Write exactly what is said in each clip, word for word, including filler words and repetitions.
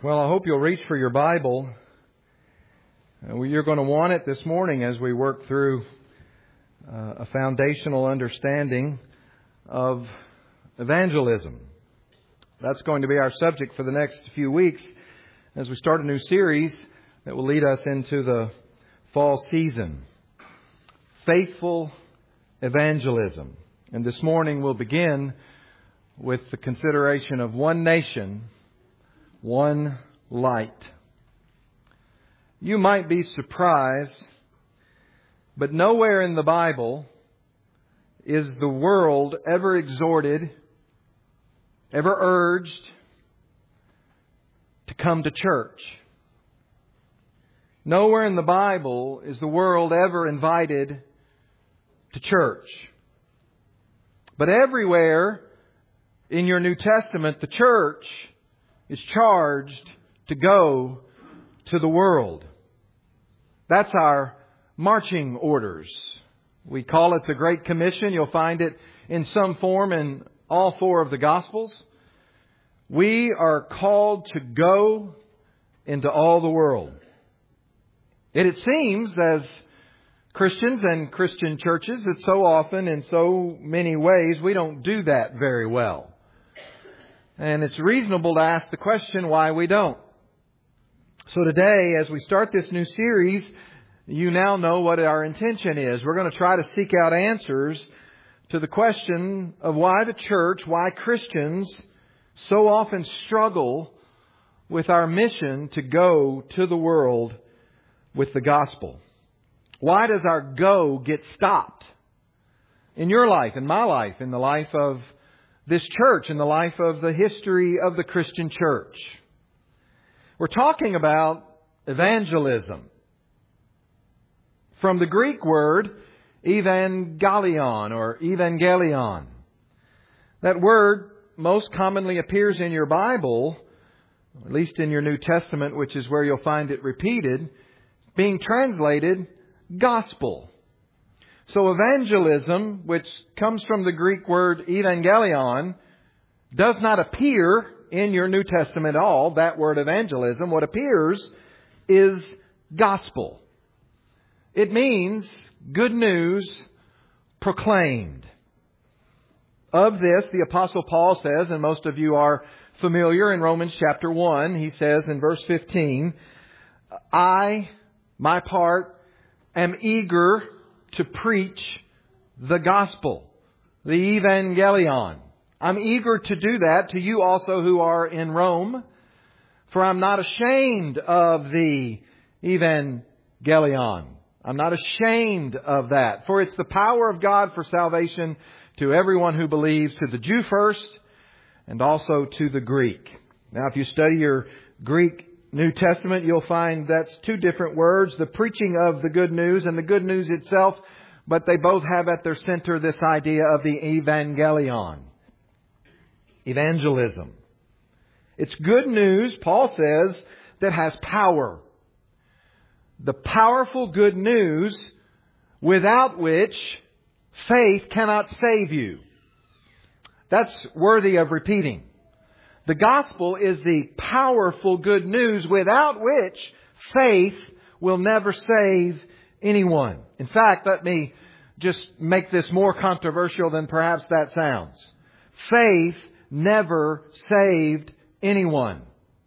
Well, I hope you'll reach for your Bible. Uh, You're going to want it this morning as we work through uh, a foundational understanding of evangelism. That's going to be our subject for the next few weeks as we start a new series that will lead us into the fall season. Faithful evangelism. And this morning we'll begin with the consideration of one nation, one light. You might be surprised, but nowhere in the Bible is the world ever exhorted, ever urged to come to church. Nowhere in the Bible is the world ever invited to church. But everywhere in your New Testament, the church is charged to go to the world. That's our marching orders. We call it the Great Commission. You'll find it in some form in all four of the Gospels. We are called to go into all the world. And it seems as Christians and Christian churches that so often in so many ways we don't do that very well. And it's reasonable to ask the question why we don't. So today, as we start this new series, you now know what our intention is. We're going to try to seek out answers to the question of why the church, why Christians so often struggle with our mission to go to the world with the gospel. Why does our go get stopped? In your life, in my life, in the life of this church, in the life of the history of the Christian church. We're talking about evangelism. From the Greek word evangelion or evangelion. That word most commonly appears in your Bible, at least in your New Testament, which is where you'll find it repeated, being translated gospel. So evangelism, which comes from the Greek word evangelion, does not appear in your New Testament at all, that word evangelism. What appears is gospel. It means good news proclaimed. Of this, the Apostle Paul says, and most of you are familiar in Romans chapter one, he says in verse fifteen, I, my part, am eager to preach the gospel, the evangelion. I'm eager to do that to you also who are in Rome, for I'm not ashamed of the evangelion. I'm not ashamed of that, for it's the power of God for salvation to everyone who believes, to the Jew first and also to the Greek. Now, if you study your Greek New Testament, you'll find that's two different words, the preaching of the good news and the good news itself, but they both have at their center this idea of the evangelion. Evangelism. It's good news, Paul says, that has power. The powerful good news without which faith cannot save you. That's worthy of repeating. The gospel is the powerful good news without which faith will never save anyone. In fact, let me just make this more controversial than perhaps that sounds. Faith never saved anyone.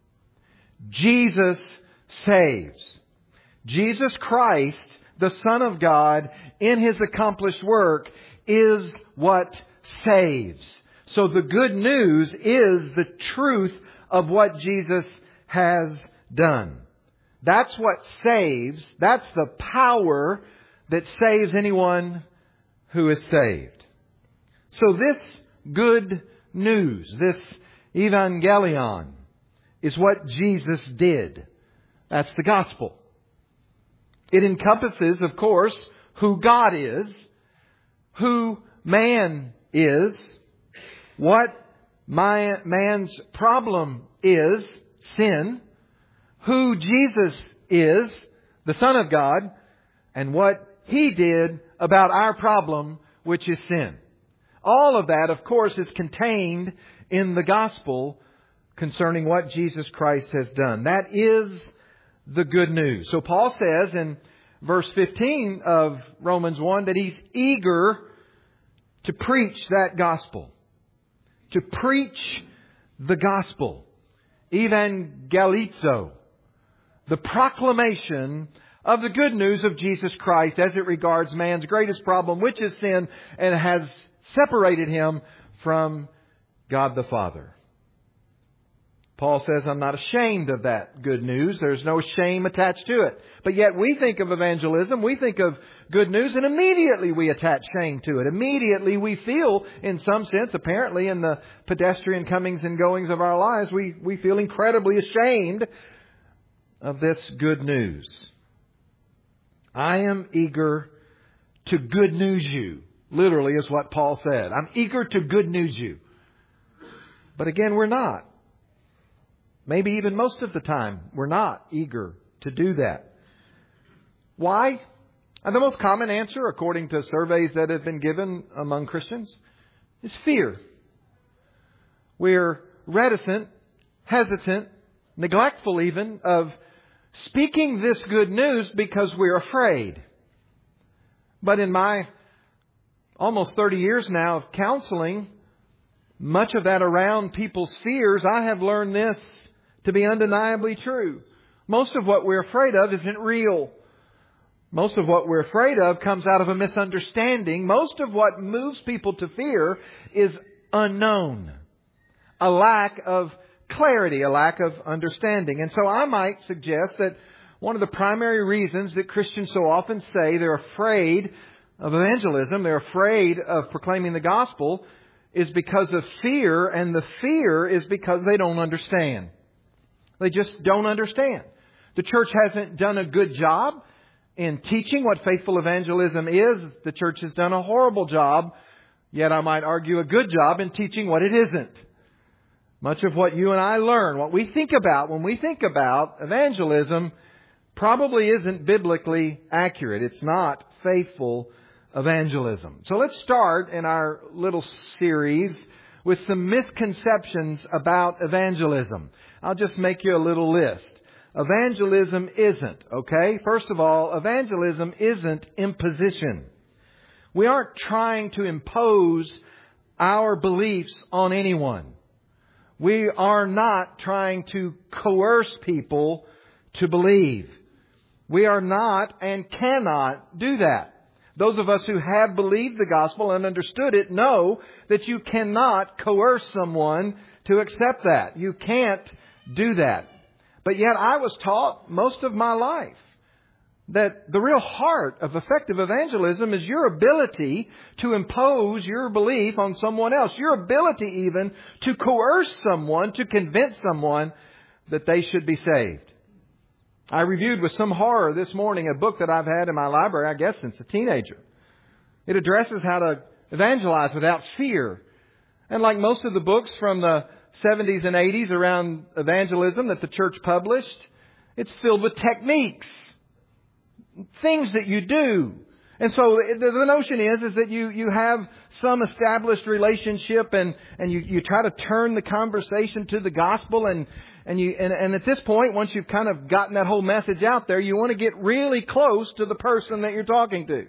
Jesus saves. Jesus Christ, the Son of God, in His accomplished work, is what saves. So the good news is the truth of what Jesus has done. That's what saves. That's the power that saves anyone who is saved. So this good news, this evangelion, is what Jesus did. That's the gospel. It encompasses, of course, who God is, who man is, what my, man's problem is, sin, who Jesus is, the Son of God, and what He did about our problem, which is sin. All of that, of course, is contained in the gospel concerning what Jesus Christ has done. That is the good news. So Paul says in verse fifteen of Romans one that he's eager to preach that gospel. To preach the gospel. Evangelizo. The proclamation of the good news of Jesus Christ as it regards man's greatest problem, which is sin, and has separated him from God the Father. Paul says, I'm not ashamed of that good news. There's no shame attached to it. But yet we think of evangelism, we think of good news, and immediately we attach shame to it. Immediately we feel, in some sense, apparently in the pedestrian comings and goings of our lives, we, we feel incredibly ashamed of this good news. I am eager to good news you. Literally is what Paul said. I'm eager to good news you. But again, we're not. Maybe even most of the time, we're not eager to do that. Why? And the most common answer, according to surveys that have been given among Christians, is fear. We're reticent, hesitant, neglectful even of speaking this good news because we're afraid. But in my almost thirty years now of counseling, much of that around people's fears, I have learned this to be undeniably true. Most of what we're afraid of isn't real. Most of what we're afraid of comes out of a misunderstanding. Most of what moves people to fear is unknown. A lack of clarity, a lack of understanding. And so I might suggest that one of the primary reasons that Christians so often say they're afraid of evangelism, they're afraid of proclaiming the gospel, is because of fear, and the fear is because they don't understand. They just don't understand. The church hasn't done a good job in teaching what faithful evangelism is. The church has done a horrible job, yet I might argue a good job in teaching what it isn't. Much of what you and I learn, what we think about when we think about evangelism, probably isn't biblically accurate. It's not faithful evangelism. So let's start in our little series with some misconceptions about evangelism. I'll just make you a little list. Evangelism isn't, okay? First of all, evangelism isn't imposition. We aren't trying to impose our beliefs on anyone. We are not trying to coerce people to believe. We are not and cannot do that. Those of us who have believed the gospel and understood it know that you cannot coerce someone to accept that. You can't do that. But yet I was taught most of my life that the real heart of effective evangelism is your ability to impose your belief on someone else. Your ability even to coerce someone, to convince someone that they should be saved. I reviewed with some horror this morning a book that I've had in my library, I guess, since a teenager. It addresses how to evangelize without fear. And like most of the books from the seventies and eighties around evangelism that the church published, it's filled with techniques, things that you do. And so the notion is, is that you, you have some established relationship and, and you, you try to turn the conversation to the gospel and And you and, and at this point, once you've kind of gotten that whole message out there, you want to get really close to the person that you're talking to.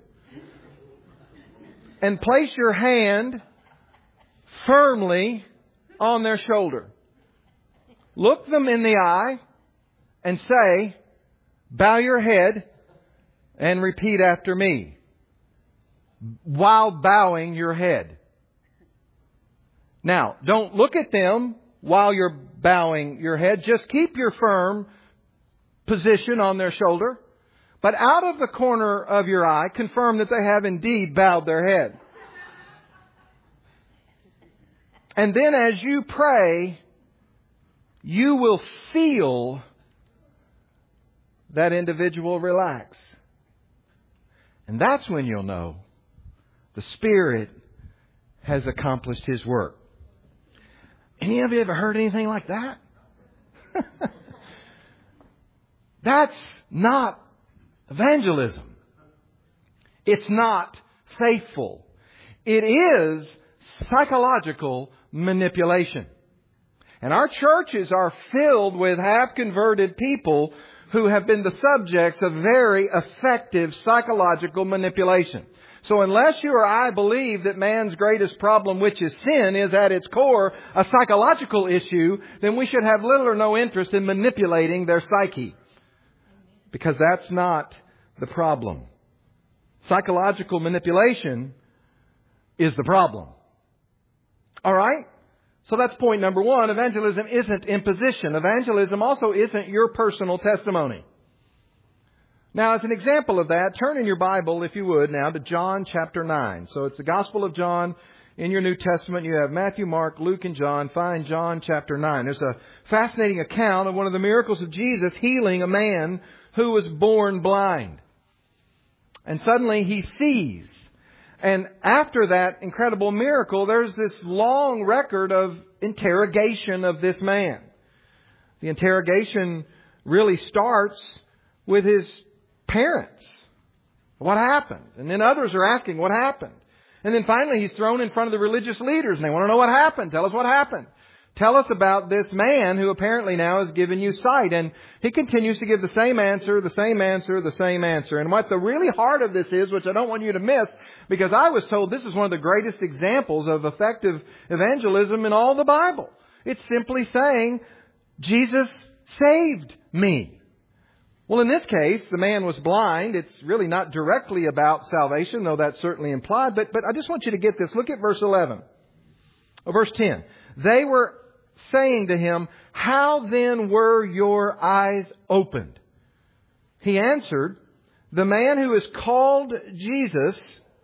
And place your hand firmly on their shoulder. Look them in the eye and say, bow your head and repeat after me, while bowing your head. Now, don't look at them while you're bowing your head. Just keep your firm position on their shoulder. But out of the corner of your eye, confirm that they have indeed bowed their head. And then as you pray, you will feel that individual relax. And that's when you'll know the Spirit has accomplished His work. Any of you ever heard anything like that? That's not evangelism. It's not faithful. It is psychological manipulation. And our churches are filled with half-converted people who have been the subjects of very effective psychological manipulation. So unless you or I believe that man's greatest problem, which is sin, is at its core a psychological issue, then we should have little or no interest in manipulating their psyche. Because that's not the problem. Psychological manipulation is the problem. All right? So that's point number one. Evangelism isn't imposition. Evangelism also isn't your personal testimony. Now, as an example of that, turn in your Bible, if you would, now to John chapter nine. So it's the Gospel of John. In your New Testament, you have Matthew, Mark, Luke, and John. Find John chapter nine. There's a fascinating account of one of the miracles of Jesus healing a man who was born blind. And suddenly he sees. And after that incredible miracle, there's this long record of interrogation of this man. The interrogation really starts with his parents. What happened? And then others are asking, what happened? And then finally he's thrown in front of the religious leaders and they want to know what happened. Tell us what happened. Tell us about this man who apparently now has given you sight. And he continues to give the same answer, the same answer, the same answer. And what the really heart of this is, which I don't want you to miss, because I was told this is one of the greatest examples of effective evangelism in all the Bible. It's simply saying, Jesus saved me. Well, in this case, the man was blind. It's really not directly about salvation, though that's certainly implied. But, but I just want you to get this. Look at verse eleven. Or verse ten. They were saying to him, how then were your eyes opened? He answered, the man who is called Jesus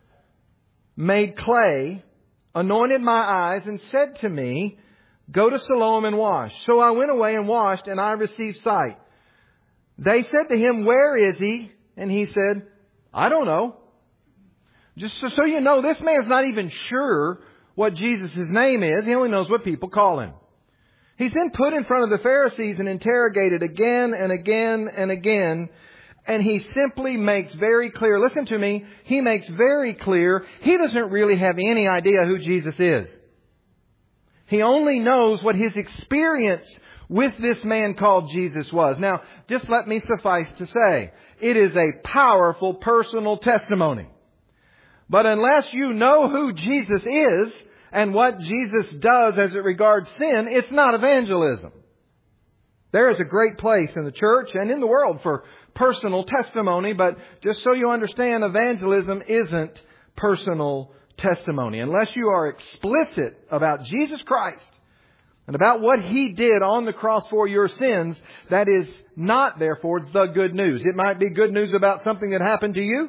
made clay, anointed my eyes, and said to me, go to Siloam and wash. So I went away and washed, and I received sight. They said to him, where is he? And he said, I don't know. Just so, so you know, this man's not even sure what Jesus' name is. He only knows what people call him. He's then put in front of the Pharisees and interrogated again and again and again. And he simply makes very clear, listen to me, he makes very clear he doesn't really have any idea who Jesus is. He only knows what his experience with this man called Jesus was. Now, just let me suffice to say, it is a powerful personal testimony. But unless you know who Jesus is and what Jesus does as it regards sin, it's not evangelism. There is a great place in the church and in the world for personal testimony, but just so you understand, evangelism isn't personal testimony. Unless you are explicit about Jesus Christ and about what He did on the cross for your sins, that is not, therefore, the good news. It might be good news about something that happened to you,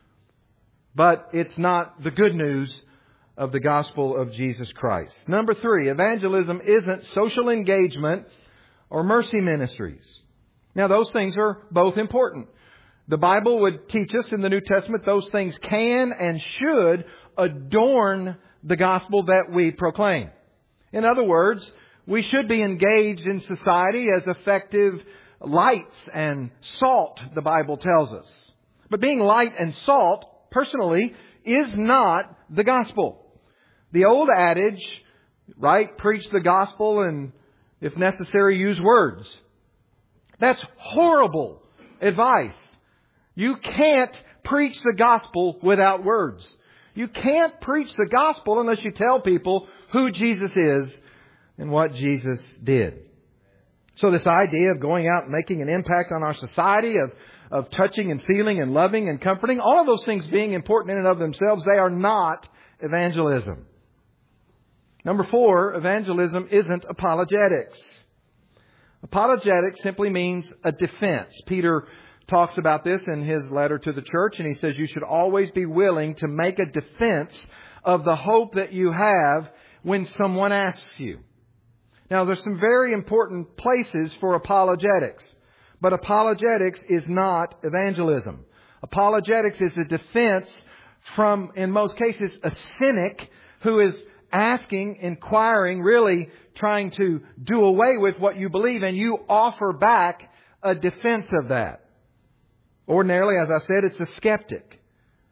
but it's not the good news of the gospel of Jesus Christ. Number three, evangelism isn't social engagement or mercy ministries. Now, those things are both important. The Bible would teach us in the New Testament those things can and should adorn the gospel that we proclaim. In other words, we should be engaged in society as effective lights and salt, the Bible tells us. But being light and salt, personally, is not the gospel. The old adage, right, preach the gospel and, if necessary, use words. That's horrible advice. You can't preach the gospel without words. You can't preach the gospel unless you tell people who Jesus is and what Jesus did. So this idea of going out and making an impact on our society, of, of touching and feeling and loving and comforting, all of those things being important in and of themselves, they are not evangelism. Number four, evangelism isn't apologetics. Apologetics simply means a defense. Peter talks about this in his letter to the church, and he says you should always be willing to make a defense of the hope that you have when someone asks you. Now, there's some very important places for apologetics, but apologetics is not evangelism. Apologetics is a defense from, in most cases, a cynic who is asking, inquiring, really trying to do away with what you believe, and you offer back a defense of that. Ordinarily, as I said, it's a skeptic.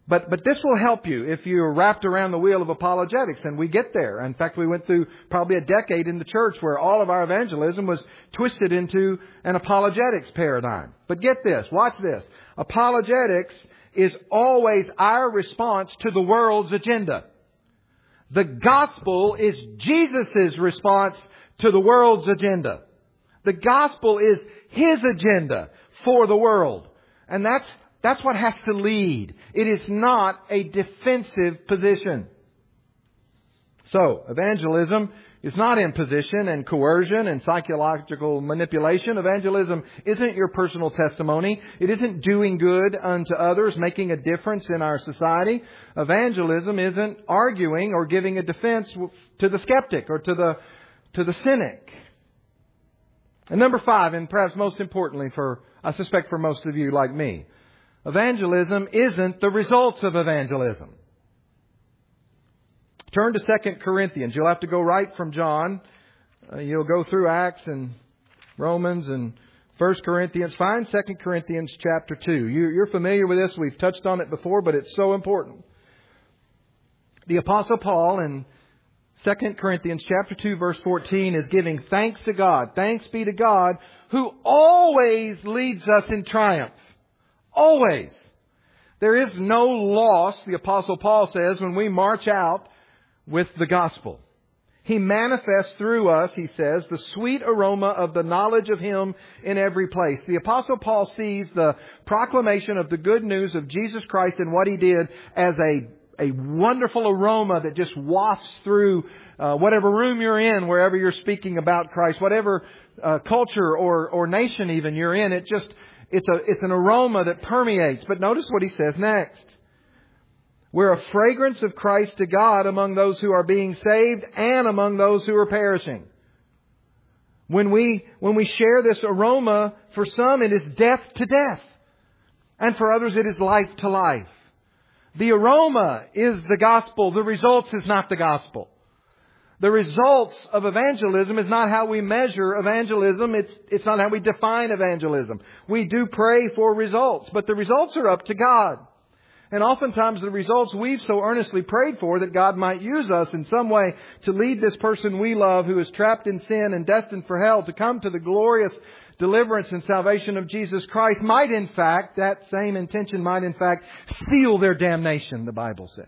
But, but this will help you if you're wrapped around the wheel of apologetics, and we get there. In fact, we went through probably a decade in the church where all of our evangelism was twisted into an apologetics paradigm. But get this, watch this. Apologetics is always our response to the world's agenda. The gospel is Jesus' response to the world's agenda. The gospel is His agenda for the world. And that's That's what has to lead. It is not a defensive position. So, evangelism is not imposition and coercion and psychological manipulation. Evangelism isn't your personal testimony. It isn't doing good unto others, making a difference in our society. Evangelism isn't arguing or giving a defense to the skeptic or to the, to the cynic. And number five, and perhaps most importantly for, I suspect for most of you like me, evangelism isn't the results of evangelism. Turn to Second Corinthians. You'll have to go right from John. Uh, you'll go through Acts and Romans and First Corinthians. Find Second Corinthians chapter two. You, you're familiar with this. We've touched on it before, but it's so important. The Apostle Paul in Second Corinthians chapter two verse fourteen is giving thanks to God. Thanks be to God who always leads us in triumph. Always. There is no loss, the Apostle Paul says, when we march out with the gospel. He manifests through us, he says, the sweet aroma of the knowledge of Him in every place. The Apostle Paul sees the proclamation of the good news of Jesus Christ and what He did as a, a wonderful aroma that just wafts through uh, whatever room you're in, wherever you're speaking about Christ, whatever uh, culture or, or nation even you're in. It just... It's a, it's an aroma that permeates. But notice what he says next. We're a fragrance of Christ to God among those who are being saved and among those who are perishing. When we, when we share this aroma, for some it is death to death. And for others it is life to life. The aroma is the gospel. The results is not the gospel. The results of evangelism is not how we measure evangelism. It's, it's not how we define evangelism. We do pray for results, but the results are up to God. And oftentimes the results we've so earnestly prayed for that God might use us in some way to lead this person we love who is trapped in sin and destined for hell to come to the glorious deliverance and salvation of Jesus Christ might in fact, that same intention might in fact seal their damnation, the Bible says.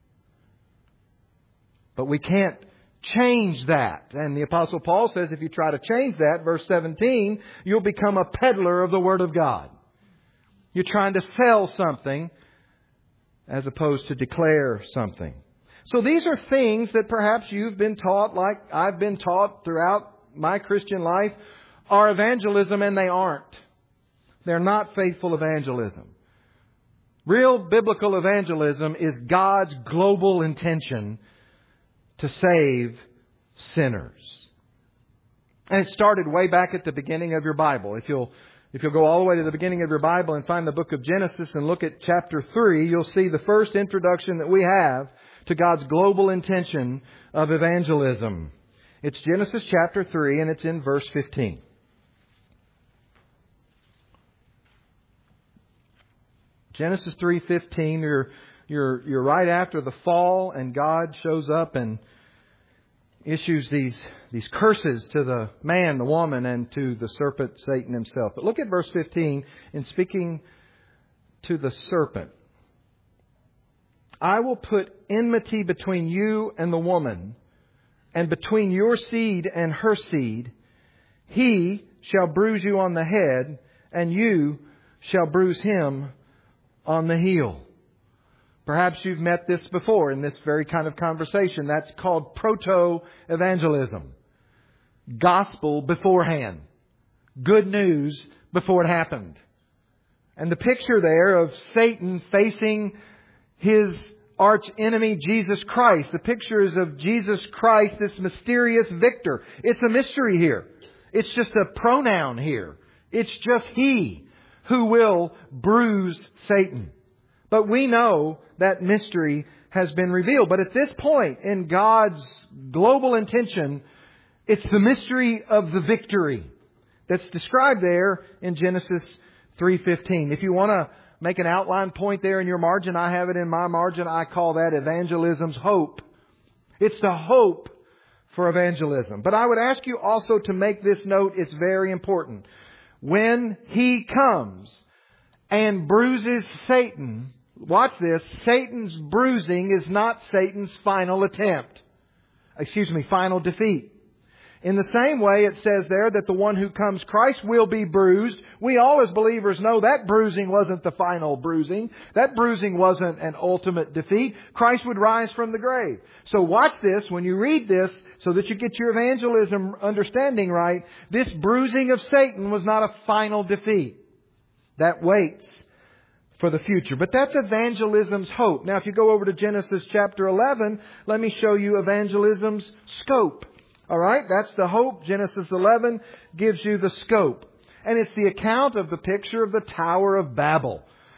But we can't change that. And the Apostle Paul says if you try to change that, verse seventeen, you'll become a peddler of the Word of God. You're trying to sell something as opposed to declare something. So these are things that perhaps you've been taught, like I've been taught throughout my Christian life, are evangelism, and they aren't. They're not faithful evangelism. Real biblical evangelism is God's global intention to save sinners. And it started way back at the beginning of your Bible. If you'll, if you'll go all the way to the beginning of your Bible and find the book of Genesis and look at chapter three, you'll see the first introduction that we have to God's global intention of evangelism. It's Genesis chapter three, and it's in verse fifteen. Genesis three fifteen, you're, you're, you're right after the fall, and God shows up and issues these, these curses to the man, the woman, and to the serpent, Satan himself. But look at verse fifteen, in speaking to the serpent. I will put enmity between you and the woman, and between your seed and her seed. He shall bruise you on the head, and you shall bruise him on the heel. Perhaps you've met this before in this very kind of conversation. That's called proto-evangelism. Gospel beforehand. Good news before it happened. And the picture there of Satan facing his arch enemy, Jesus Christ. The picture is of Jesus Christ, this mysterious victor. It's a mystery here. It's just a pronoun here. It's just He who will bruise Satan. But we know that mystery has been revealed. But at this point in God's global intention, it's the mystery of the victory that's described there in Genesis three fifteen. If you want to make an outline point there in your margin. I have it in my margin. I call that evangelism's hope. It's the hope for evangelism. But I would ask you also to make this note. It's very important. When He comes and bruises Satan, watch this, Satan's bruising is not Satan's final attempt. Excuse me, final defeat. In the same way, it says there that the one who comes, Christ, will be bruised. We all as believers know that bruising wasn't the final bruising. That bruising wasn't an ultimate defeat. Christ would rise from the grave. So watch this when you read this so that you get your evangelism understanding right. This bruising of Satan was not a final defeat. That waits for the future. But that's evangelism's hope. Now, if you go over to Genesis chapter eleven, let me show you evangelism's scope. All right, that's the hope. Genesis eleven gives you the scope. And it's the account of the picture of the Tower of Babel.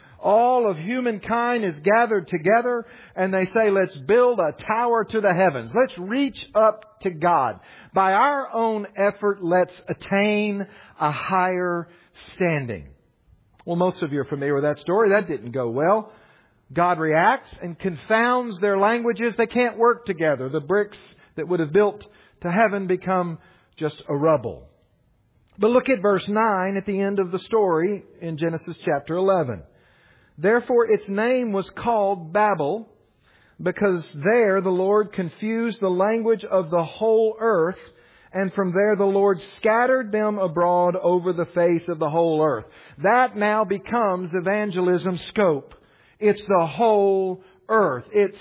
All of humankind is gathered together and they say, let's build a tower to the heavens. Let's reach up to God. By our own effort, let's attain a higher standing. Well, most of you are familiar with that story. That didn't go well. God reacts and confounds their languages. They can't work together. The bricks that would have built to heaven become just a rubble. But look at verse nine at the end of the story in Genesis chapter eleven. Therefore its name was called Babel, because there the Lord confused the language of the whole earth, and from there the Lord scattered them abroad over the face of the whole earth. That now becomes evangelism's scope. It's the whole earth. It's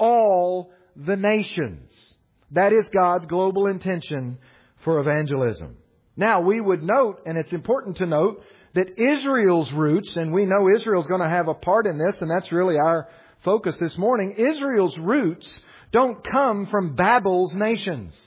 all the nations. That is God's global intention for evangelism. Now, we would note, and it's important to note, that Israel's roots, and we know Israel's going to have a part in this, and that's really our focus this morning. Israel's roots don't come from Babel's nations.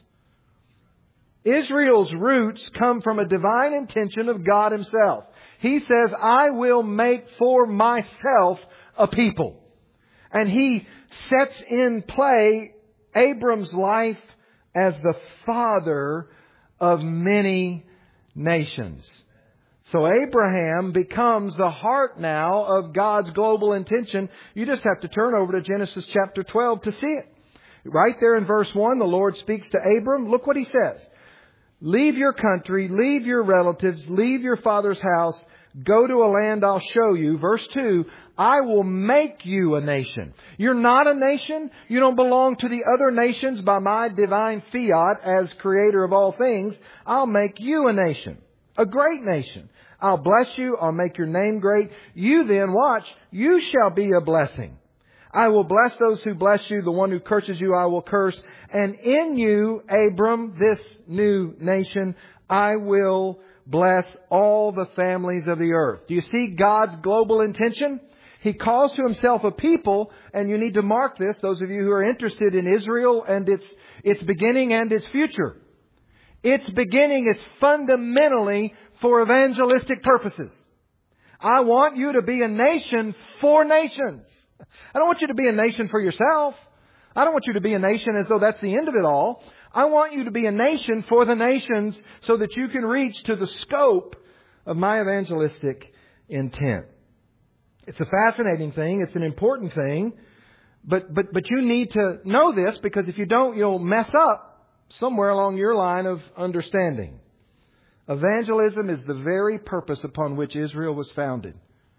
Israel's roots come from a divine intention of God Himself. He says, I will make for myself a people. And He sets in play Abram's life as the father of many nations. So Abraham becomes the heart now of God's global intention. You just have to turn over to Genesis chapter twelve to see it. Right there in verse one, the Lord speaks to Abram. Look what He says. Leave your country, leave your relatives, leave your father's house, go to a land I'll show you. Verse two, I will make you a nation. You're not a nation. You don't belong to the other nations by my divine fiat as creator of all things. I'll make you a nation, a great nation. I'll bless you. I'll make your name great. You then, watch, you shall be a blessing. I will bless those who bless you. The one who curses you, I will curse. And in you, Abram, this new nation, I will bless all the families of the earth. Do you see God's global intention? He calls to Himself a people, and you need to mark this, those of you who are interested in Israel and its, its beginning and its future. Its beginning is fundamentally for evangelistic purposes. I want you to be a nation for nations. I don't want you to be a nation for yourself. I don't want you to be a nation as though that's the end of it all. I want you to be a nation for the nations so that you can reach to the scope of my evangelistic intent. It's a fascinating thing. It's an important thing. But, but, but you need to know this, because if you don't, you'll mess up somewhere along your line of understanding. Evangelism is the very purpose upon which Israel was founded.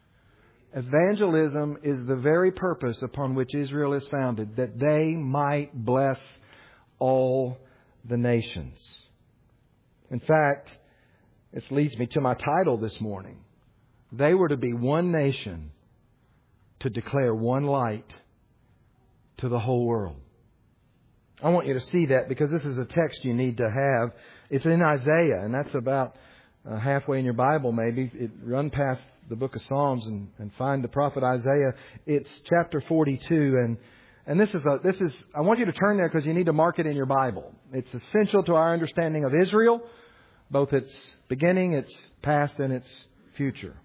Evangelism is the very purpose upon which Israel is founded, that they might bless all the nations. In fact, this leads me to my title this morning. They were to be one nation to declare one light to the whole world. I want you to see that, because this is a text you need to have. It's in Isaiah, and that's about uh, halfway in your Bible maybe. It, run past the book of Psalms and, and find the prophet Isaiah. It's chapter forty-two, and and this is a this is I want you to turn there because you need to mark it in your Bible. It's essential to our understanding of Israel, both its beginning, its past, and its future.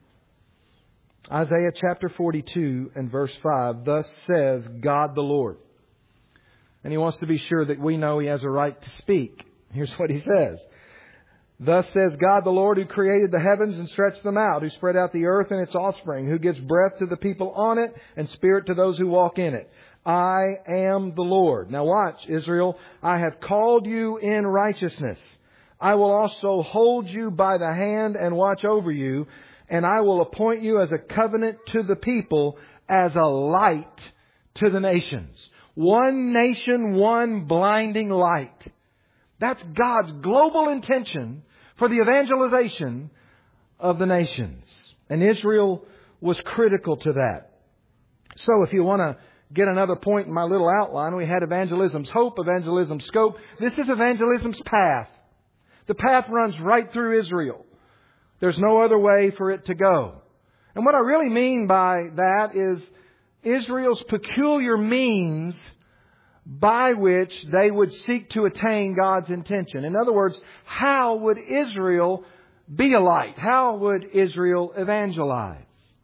Isaiah chapter forty-two and verse five. Thus says God the Lord. And He wants to be sure that we know He has a right to speak. Here's what He says. Thus says God the Lord, who created the heavens and stretched them out, who spread out the earth and its offspring, who gives breath to the people on it and spirit to those who walk in it. I am the Lord. Now watch, Israel. I have called you in righteousness. I will also hold you by the hand and watch over you, and I will appoint you as a covenant to the people, as a light to the nations. One nation, one blinding light. That's God's global intention for the evangelization of the nations. And Israel was critical to that. So if you want to get another point in my little outline, we had evangelism's hope, evangelism's scope. This is evangelism's path. The path runs right through Israel. There's no other way for it to go. And what I really mean by that is Israel's peculiar means by which they would seek to attain God's intention. In other words, how would Israel be a light? How would Israel evangelize?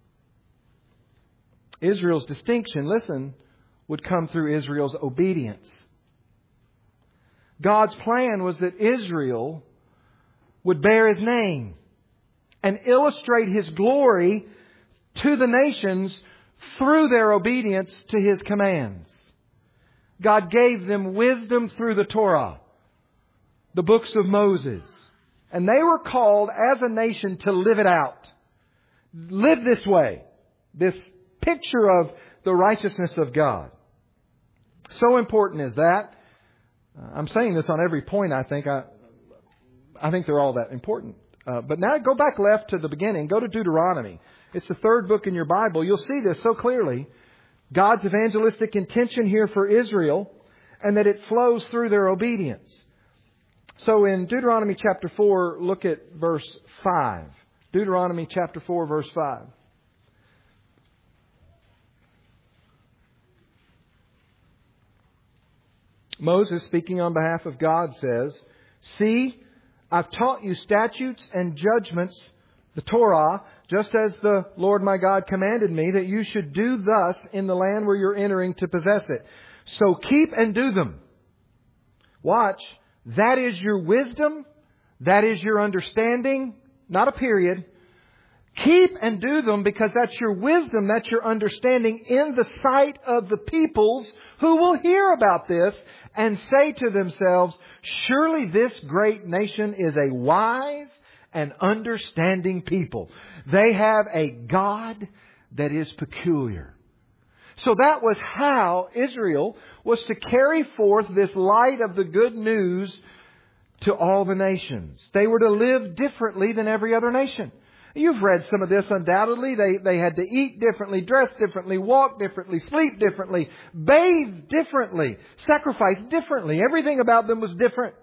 Israel's distinction, listen, would come through Israel's obedience. God's plan was that Israel would bear His name and illustrate His glory to the nations through their obedience to His commands. God gave them wisdom through the Torah, the books of Moses. And they were called as a nation to live it out. Live this way. This picture of the righteousness of God. So important is that. I'm saying this on every point, I think. I, I think they're all that important. Uh, but now go back left to the beginning. Go to Deuteronomy. It's the third book in your Bible. You'll see this so clearly. God's evangelistic intention here for Israel, and that it flows through their obedience. So in Deuteronomy chapter four, look at verse five. Deuteronomy chapter four, verse five. Moses, speaking on behalf of God, says, "See, I've taught you statutes and judgments, the Torah, just as the Lord my God commanded me, that you should do thus in the land where you're entering to possess it. So keep and do them." Watch. That is your wisdom. That is your understanding. Not a period. Keep and do them, because that's your wisdom, that's your understanding in the sight of the peoples who will hear about this and say to themselves, "Surely this great nation is a wise and understanding people. They have a God that is peculiar." So that was how Israel was to carry forth this light of the good news to all the nations. They were to live differently than every other nation. You've read some of this undoubtedly. They, they had to eat differently, dress differently, walk differently, sleep differently, bathe differently, sacrifice differently. Everything about them was different.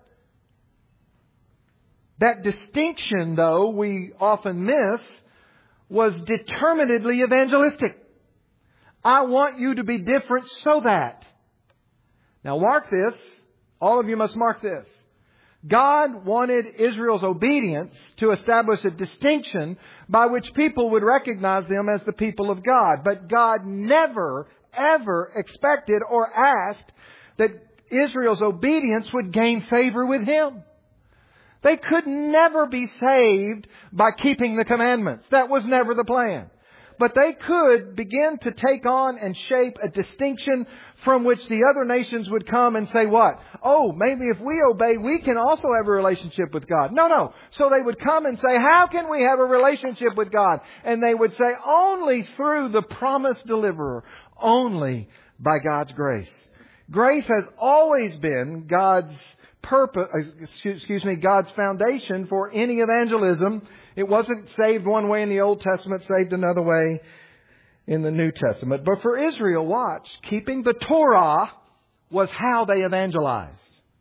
That distinction, though, we often miss, was determinedly evangelistic. I want you to be different so that. Now mark this. All of you must mark this. God wanted Israel's obedience to establish a distinction by which people would recognize them as the people of God. But God never, ever expected or asked that Israel's obedience would gain favor with Him. They could never be saved by keeping the commandments. That was never the plan. But they could begin to take on and shape a distinction from which the other nations would come and say what? Oh, maybe if we obey, we can also have a relationship with God. No, no. So they would come and say, how can we have a relationship with God? And they would say, only through the promised deliverer. Only by God's grace. Grace has always been God's purpose, excuse me, God's foundation for any evangelism. It wasn't saved one way in the Old Testament, saved another way in the New Testament. But for Israel, watch, keeping the Torah was how they evangelized.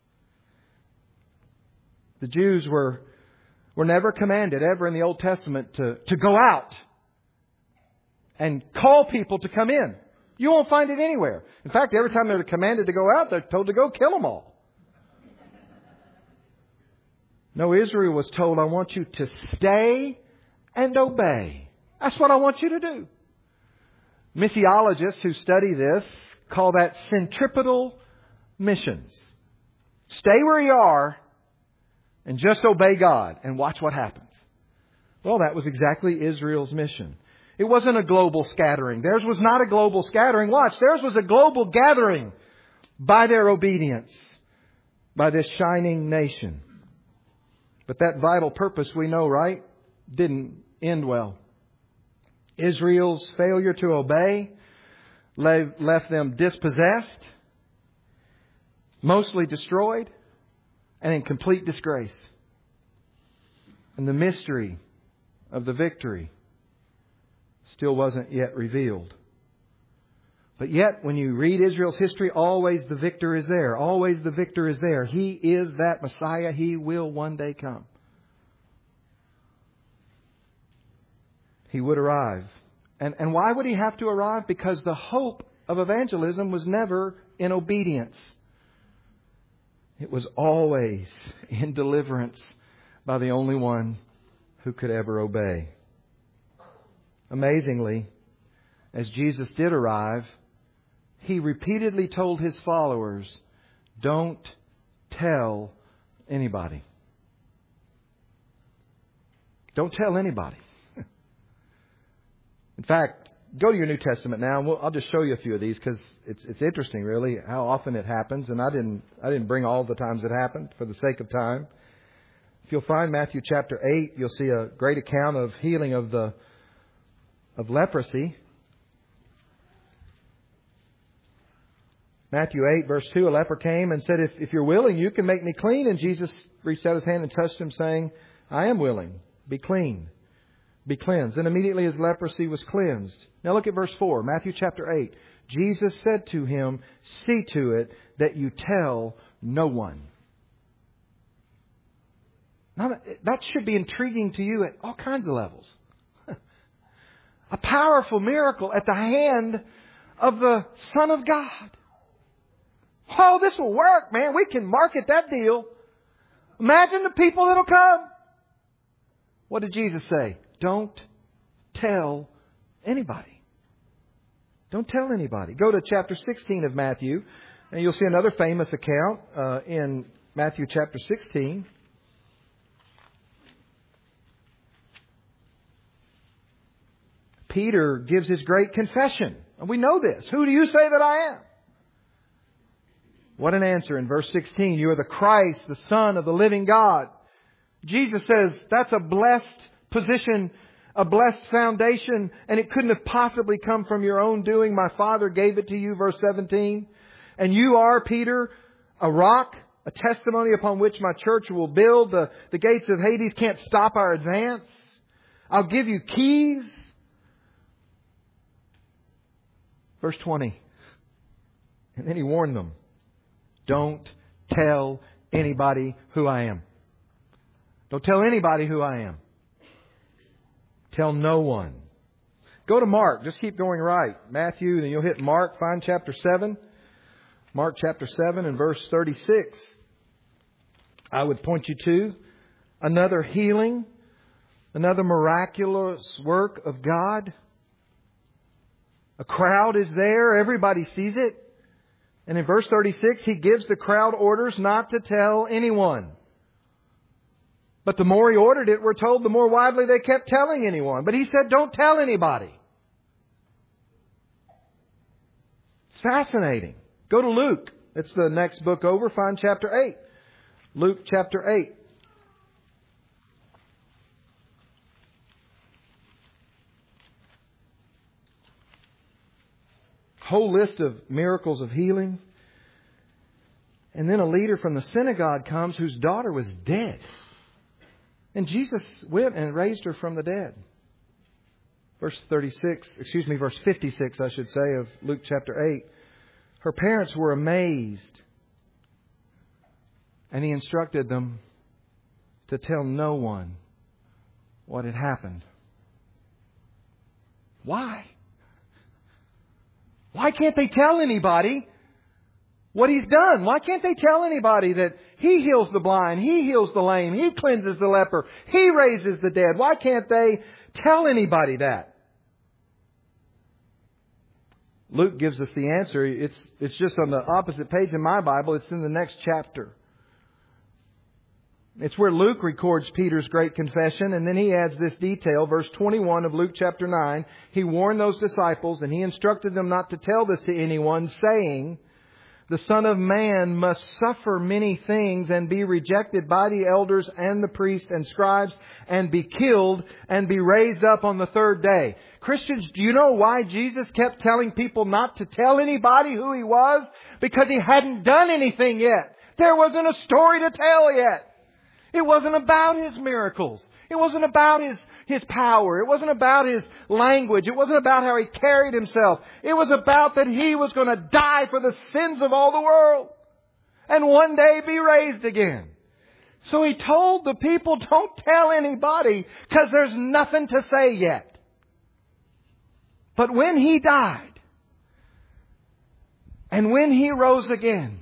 The Jews were, were never commanded ever in the Old Testament to, to go out and call people to come in. You won't find it anywhere. In fact, every time they're commanded to go out, they're told to go kill them all. No, Israel was told, I want you to stay and obey. That's what I want you to do. Missiologists who study this call that centripetal missions. Stay where you are, and just obey God and watch what happens. Well, that was exactly Israel's mission. It wasn't a global scattering. Theirs was not a global scattering. Watch, theirs was a global gathering by their obedience, by this shining nation. But that vital purpose, we know, right, didn't end well. Israel's failure to obey left them dispossessed, mostly destroyed, and in complete disgrace. And the mystery of the victory still wasn't yet revealed. But yet, when you read Israel's history, always the victor is there. Always the victor is there. He is that Messiah. He will one day come. He would arrive. And, and why would He have to arrive? Because the hope of evangelism was never in obedience. It was always in deliverance by the only one who could ever obey. Amazingly, as Jesus did arrive, He repeatedly told His followers, don't tell anybody. Don't tell anybody. In fact, go to your New Testament now, and we'll, I'll just show you a few of these because it's it's interesting, really, how often it happens. And I didn't I didn't bring all the times it happened for the sake of time. If you'll find Matthew chapter eight, you'll see a great account of healing of the of leprosy. Matthew eight, verse two, a leper came and said, if, if you're willing, you can make me clean. And Jesus reached out His hand and touched him, saying, I am willing. Be clean. Be cleansed. And immediately his leprosy was cleansed. Now look at verse four, Matthew chapter eight. Jesus said to him, see to it that you tell no one. Now, that should be intriguing to you at all kinds of levels. A powerful miracle at the hand of the Son of God. Oh, this will work, man. We can market that deal. Imagine the people that'll come. What did Jesus say? Don't tell anybody. Don't tell anybody. Go to chapter sixteen of Matthew, and you'll see another famous account uh, in Matthew chapter sixteen. Peter gives his great confession. And we know this. Who do you say that I am? What an answer in verse sixteen. You are the Christ, the Son of the living God. Jesus says that's a blessed position, a blessed foundation, and it couldn't have possibly come from your own doing. My Father gave it to you, verse seventeen. And you are, Peter, a rock, a testimony upon which my church will build. The, the gates of Hades can't stop our advance. I'll give you keys. Verse twenty. And then He warned them. Don't tell anybody who I am. Don't tell anybody who I am. Tell no one. Go to Mark. Just keep going right. Matthew, then you'll hit Mark. Find chapter seven. Mark chapter seven and verse thirty-six. I would point you to another healing, another miraculous work of God. A crowd is there. Everybody sees it. And in verse thirty-six, He gives the crowd orders not to tell anyone. But the more He ordered it, we're told, the more widely they kept telling anyone. But He said, don't tell anybody. It's fascinating. Go to Luke. It's the next book over. Find chapter eight. Luke chapter eight. Whole list of miracles of healing. And then a leader from the synagogue comes whose daughter was dead. And Jesus went and raised her from the dead. Verse thirty-six, excuse me, verse fifty-six, I should say, of Luke chapter eight. Her parents were amazed. And He instructed them to tell no one what had happened. Why? Why can't they tell anybody what He's done? Why can't they tell anybody that He heals the blind, He heals the lame, He cleanses the leper, He raises the dead? Why can't they tell anybody that? Luke gives us the answer. It's, it's just on the opposite page in my Bible. It's in the next chapter. It's where Luke records Peter's great confession, and then he adds this detail. Verse twenty-one of Luke chapter nine, he warned those disciples and he instructed them not to tell this to anyone, saying, "The Son of Man must suffer many things and be rejected by the elders and the priests and scribes and be killed and be raised up on the third day." Christians, do you know why Jesus kept telling people not to tell anybody who He was? Because He hadn't done anything yet. There wasn't a story to tell yet. It wasn't about His miracles. It wasn't about His, His power. It wasn't about His language. It wasn't about how He carried Himself. It was about that He was going to die for the sins of all the world and one day be raised again. So He told the people, don't tell anybody because there's nothing to say yet. But when He died and when He rose again,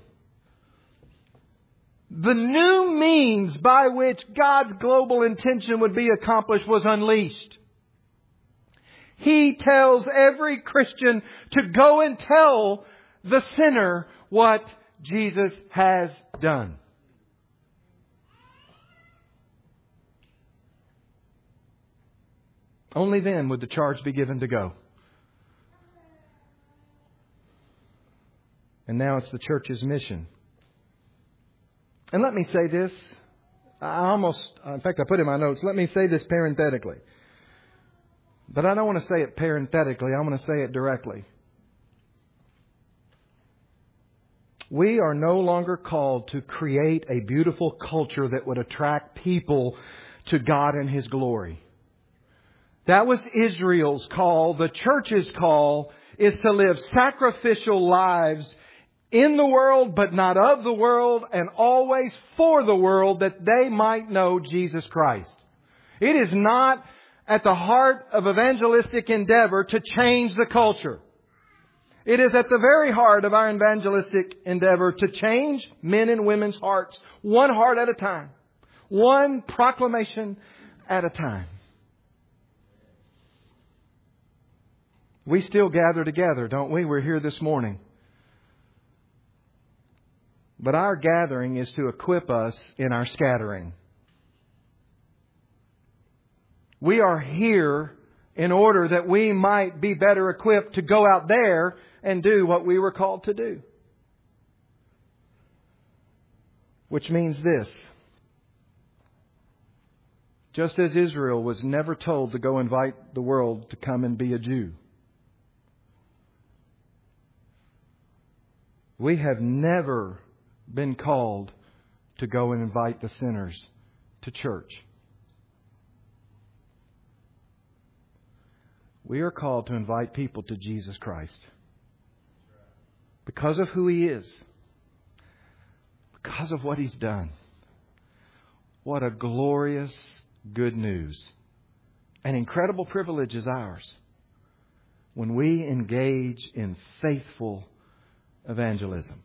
the new means by which God's global intention would be accomplished was unleashed. He tells every Christian to go and tell the sinner what Jesus has done. Only then would the charge be given to go. And now it's the church's mission. And let me say this. I almost, in fact, I put in my notes, let me say this parenthetically. But I don't want to say it parenthetically. I want to say it directly. We are no longer called to create a beautiful culture that would attract people to God and His glory. That was Israel's call. The church's call is to live sacrificial lives in the world, but not of the world, and always for the world, that they might know Jesus Christ. It is not at the heart of evangelistic endeavor to change the culture. It is at the very heart of our evangelistic endeavor to change men and women's hearts, one heart at a time, one proclamation at a time. We still gather together, don't we? We're here this morning. But our gathering is to equip us in our scattering. We are here in order that we might be better equipped to go out there and do what we were called to do. Which means this. Just as Israel was never told to go invite the world to come and be a Jew, we have never been called to go and invite the sinners to church. We are called to invite people to Jesus Christ. Because of who He is. Because of what He's done. What a glorious good news. An incredible privilege is ours when we engage in faithful evangelism.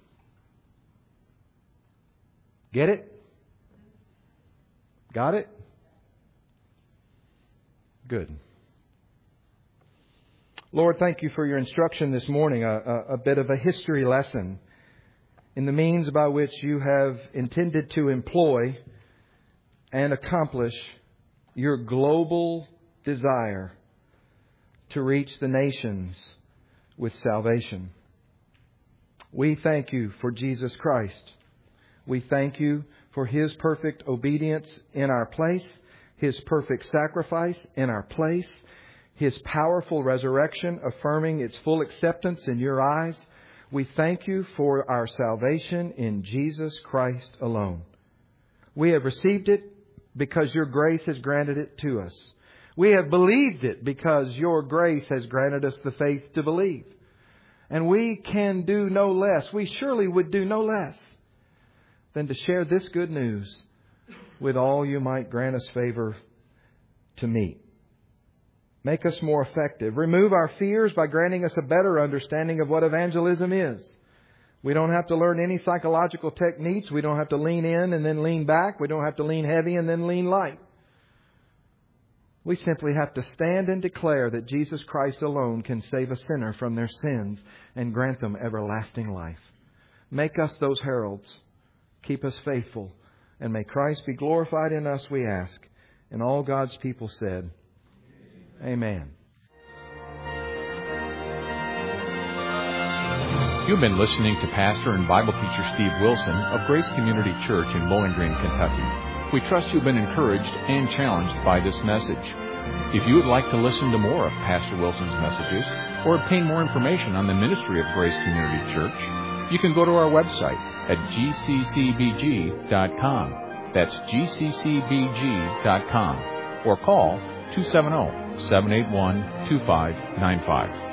Get it? Got it? Good. Lord, thank You for Your instruction this morning, a, a, a bit of a history lesson in the means by which You have intended to employ and accomplish Your global desire to reach the nations with salvation. We thank You for Jesus Christ. We thank You for His perfect obedience in our place, His perfect sacrifice in our place, His powerful resurrection affirming its full acceptance in Your eyes. We thank You for our salvation in Jesus Christ alone. We have received it because Your grace has granted it to us. We have believed it because Your grace has granted us the faith to believe. And we can do no less. We surely would do no less than to share this good news with all You might grant us favor to meet. Make us more effective. Remove our fears by granting us a better understanding of what evangelism is. We don't have to learn any psychological techniques. We don't have to lean in and then lean back. We don't have to lean heavy and then lean light. We simply have to stand and declare that Jesus Christ alone can save a sinner from their sins and grant them everlasting life. Make us those heralds. Keep us faithful And may Christ be glorified in us, we ask. And all God's people said, Amen. You've been listening to Pastor and Bible teacher Steve Wilson of Grace Community Church in Bowling Green, Kentucky. We trust you've been encouraged and challenged by this message. If you would like to listen to more of Pastor Wilson's messages or obtain more information on the ministry of Grace Community Church, you can go to our website at g c c b g dot com. That's g c c b g dot com. Or call two seven zero, seven eight one, two five nine five.